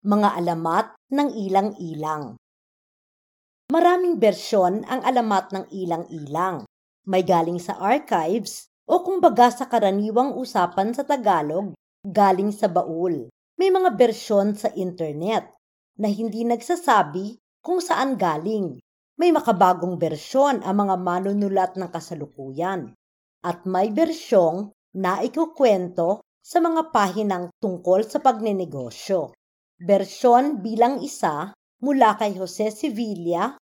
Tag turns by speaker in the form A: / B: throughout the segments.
A: Mga alamat ng ilang-ilang. Maraming bersyon ang alamat ng ilang-ilang. May galing sa archives o kumbaga sa karaniwang usapan sa Tagalog, galing sa baul. May mga bersyon sa internet na hindi nagsasabi kung saan galing. May makabagong bersyon ang mga manunulat ng kasalukuyan. At may bersyong na ikukwento sa mga pahinang tungkol sa pagnenegosyo. Bersyon bilang isa mula kay Jose Sevilla,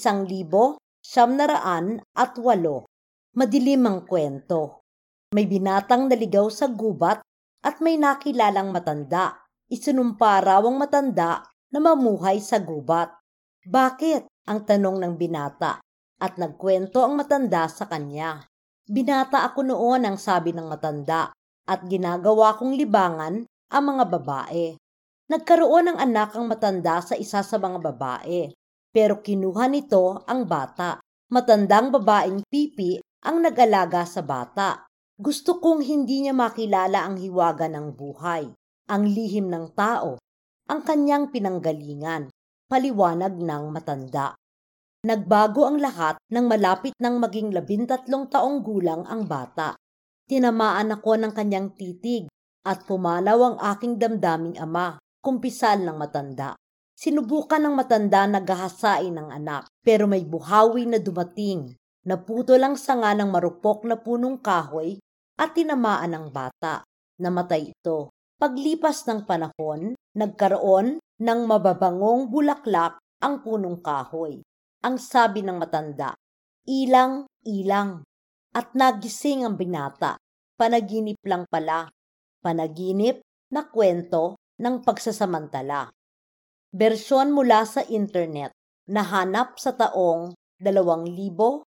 A: 1908. Madilim ang kwento. May binatang naligaw sa gubat at may nakilalang matanda. Isinumpa raw ang matanda na mamuhay sa gubat. Bakit? Ang tanong ng binata. At nagkwento ang matanda sa kanya. Binata ako noon, ang sabi ng matanda, at ginagawa kong libangan ang mga babae. Nagkaroon ng anak ang matanda sa isa sa mga babae, pero kinuha nito ang bata. Matandang babaeng Pipi ang nag-alaga sa bata. Gusto kong hindi niya makilala ang hiwaga ng buhay, ang lihim ng tao, ang kanyang pinanggalingan, paliwanag ng matanda. Nagbago ang lahat nang malapit nang maging 13 taong gulang ang bata. Tinamaan ako ng kanyang titig at pumalaw ang aking damdaming ama. Kumpisal ng matanda. Sinubukan ng matanda na gahasain ng anak, pero may buhawi na dumating. Naputol ang sanga ng marupok na punong kahoy at tinamaan ang bata. Namatay ito. Paglipas ng panahon, nagkaroon ng mababangong bulaklak ang punong kahoy. Ang sabi ng matanda, ilang-ilang. At nagising ang binata. Panaginip lang pala. Panaginip na kwento ng pagsasamantala. Bersyon mula sa internet, nahanap sa taong 2018.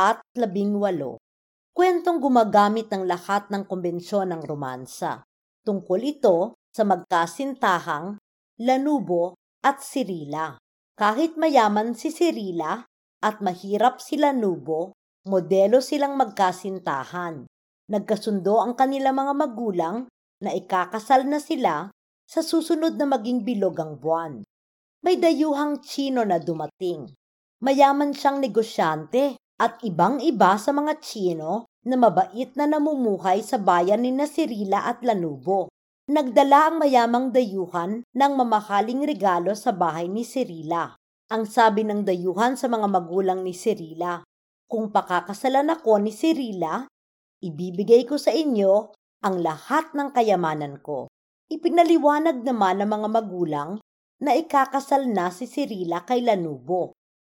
A: Kwentong gumagamit ng lahat ng kombensyon ng romansa. Tungkol ito sa magkasintahang Lanubo at Cirila. Kahit mayaman si Cirila at mahirap si Lanubo, modelo silang magkasintahan. Nagkasundo ang kanilang mga magulang na ikakasal na sila sa susunod na maging bilog ang buwan. May dayuhang Tsino na dumating. Mayaman siyang negosyante at ibang-iba sa mga Tsino na mabait na namumuhay sa bayan ni Cirila at Lanubo. Nagdala ang mayamang dayuhan ng mamahaling regalo sa bahay ni Cirila. Ang sabi ng dayuhan sa mga magulang ni Cirila, kung pakakasalan ako ni Cirila, ibibigay ko sa inyo ang lahat ng kayamanan ko. Ipinaliwanag naman ng mga magulang na ikakasal na si Cirila kay Lanubo.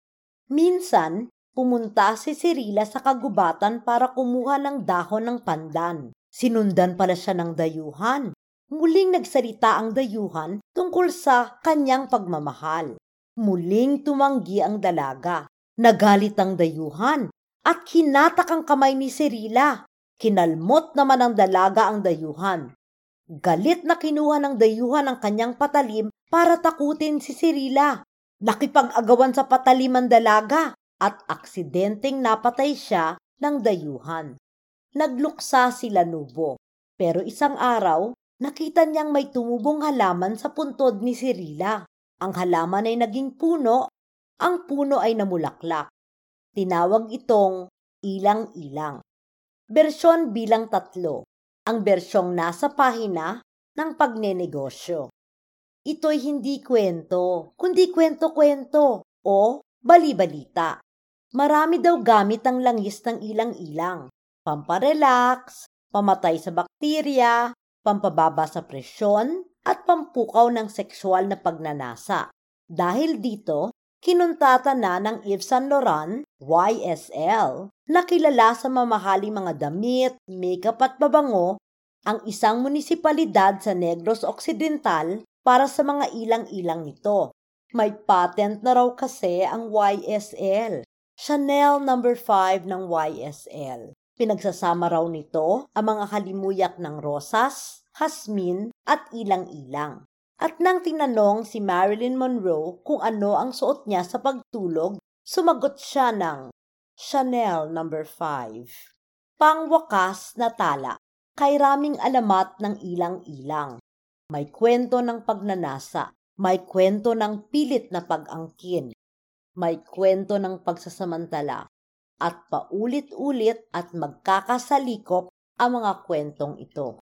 A: Minsan, pumunta si Cirila sa kagubatan para kumuha ng dahon ng pandan. Sinundan pala siya ng dayuhan. Muling nagsalita ang dayuhan tungkol sa kanyang pagmamahal. Muling tumanggi ang dalaga. Nagalit ang dayuhan at hinatak ang kamay ni Cirila. Kinalmot naman ng dalaga ang dayuhan. Galit na kinuha ng dayuhan ang kanyang patalim para takutin si Cirila. Nakipag-agawan sa patalim ang dalaga at aksidenteng napatay siya ng dayuhan. Nagluksa si Lanubo, pero isang araw nakita niyang may tumubong halaman sa puntod ni Cirila. Ang halaman ay naging puno, ang puno ay namulaklak. Tinawag itong ilang-ilang. Bersyon bilang 3. Ang bersyong nasa pahina ng pagnenegosyo. Ito'y hindi kwento, kundi kwento-kwento o bali-balita. Marami daw gamit ang langis ng ilang-ilang. Pamparelax, pamatay sa bakterya, pampababa sa presyon, at pampukaw ng sexual na pagnanasa. Dahil dito, kinuntata na ng Yves Saint Laurent, YSL, na kilala sa mamahaling mga damit, makeup at babango, ang isang munisipalidad sa Negros Occidental para sa mga ilang-ilang nito. May patent na raw kasi ang YSL. Chanel No. 5 ng YSL. Pinagsasama raw nito ang mga halimuyak ng rosas, hasmin at ilang-ilang. At nang tinanong si Marilyn Monroe kung ano ang suot niya sa pagtulog, sumagot siya ng Chanel No. 5. Pangwakas na tala. Kay raming alamat ng ilang-ilang. May kwento ng pagnanasa. May kwento ng pilit na pag-angkin, may kwento ng pagsasamantala, at paulit-ulit at magkakasalikop ang mga kwentong ito.